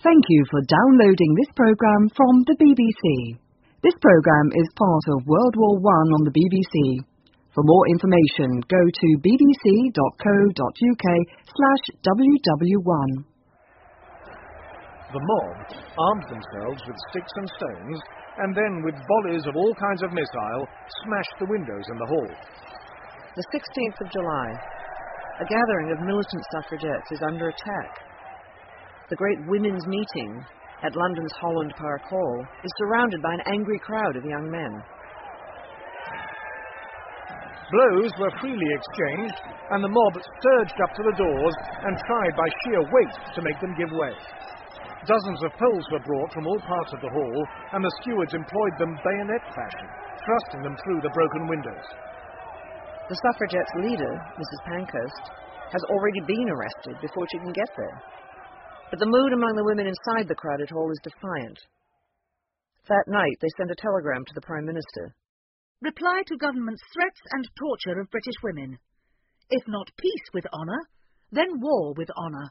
Thank you for downloading this program from the BBC. This program is part of World War I on the BBC. For more information, go to bbc.co.uk/WW1. The mob armed themselves with sticks and stones, and then with volleys of all kinds of missile, smashed the windows in the hall. The 16th of July. A gathering of militant suffragettes is under attack. The great women's meeting at London's Holland Park Hall is surrounded by an angry crowd of young men. Blows were freely exchanged, and the mob surged up to the doors and tried by sheer weight to make them give way. Dozens of poles were brought from all parts of the hall, and the stewards employed them bayonet fashion, thrusting them through the broken windows. The suffragettes' leader, Mrs. Pankhurst, has already been arrested before she can get there. But the mood among the women inside the crowded hall is defiant. That night, they send a telegram to the Prime Minister. Reply to government's threats and torture of British women. If not peace with honour, then war with honour.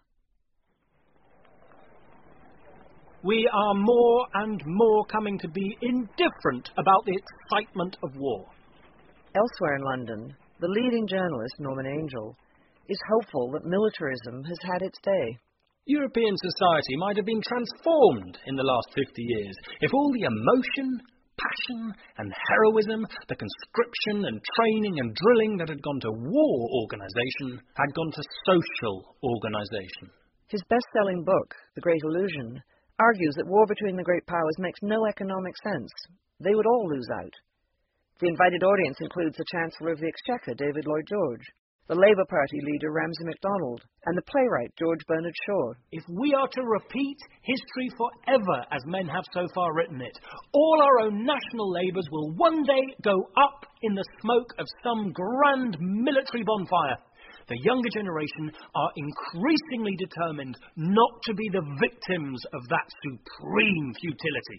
We are more and more coming to be indifferent about the excitement of war. Elsewhere in London, the leading journalist, Norman Angell, is hopeful that militarism has had its day. European society might have been transformed in the last 50 years if all the emotion, passion and heroism, the conscription and training and drilling that had gone to war organisation had gone to social organisation. His best-selling book, The Great Illusion, argues that war between the great powers makes no economic sense. They would all lose out. The invited audience includes the Chancellor of the Exchequer, David Lloyd George, the Labour Party leader, Ramsay MacDonald, and the playwright, George Bernard Shaw. If we are to repeat history forever, as men have so far written it, all our own national labours will one day go up in the smoke of some grand military bonfire. The younger generation are increasingly determined not to be the victims of that supreme futility.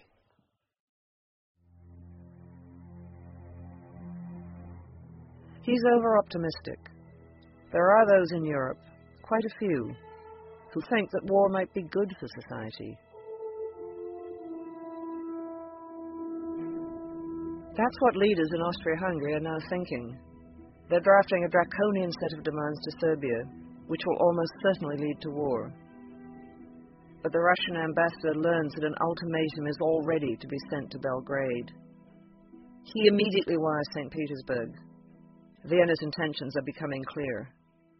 He's over-optimistic. There are those in Europe, quite a few, who think that war might be good for society. That's what leaders in Austria-Hungary are now thinking. They're drafting a draconian set of demands to Serbia, which will almost certainly lead to war. But the Russian ambassador learns that an ultimatum is all ready to be sent to Belgrade. He immediately wires St. Petersburg. Vienna's intentions are becoming clear.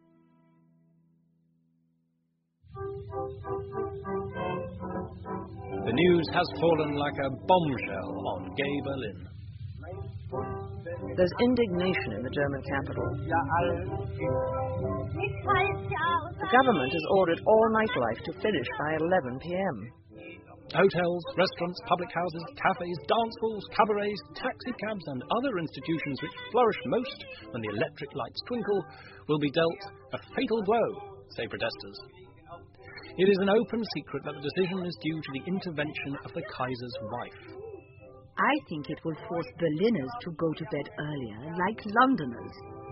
The news has fallen like a bombshell on gay Berlin. There's indignation in the German capital. The government has ordered all nightlife to finish by 11 p.m. Hotels, restaurants, public houses, cafes, dance halls, cabarets, taxi cabs and other institutions which flourish most when the electric lights twinkle will be dealt a fatal blow, say protesters. It is an open secret that the decision is due to the intervention of the Kaiser's wife. I think it will force Berliners to go to bed earlier, like Londoners.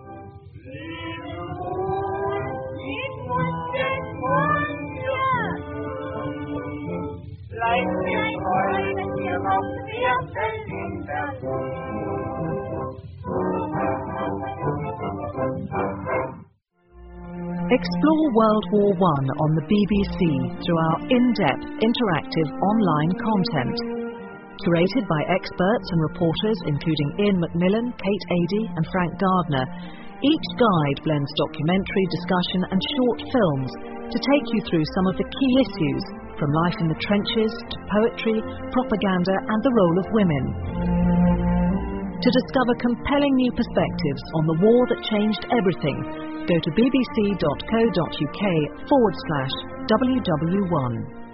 Explore World War I on the BBC through our in-depth, interactive online content. Curated by experts and reporters including Ian Macmillan, Kate Adie and Frank Gardner, each guide blends documentary, discussion and short films to take you through some of the key issues, from life in the trenches to poetry, propaganda and the role of women. To discover compelling new perspectives on the war that changed everything, go to bbc.co.uk/WW1.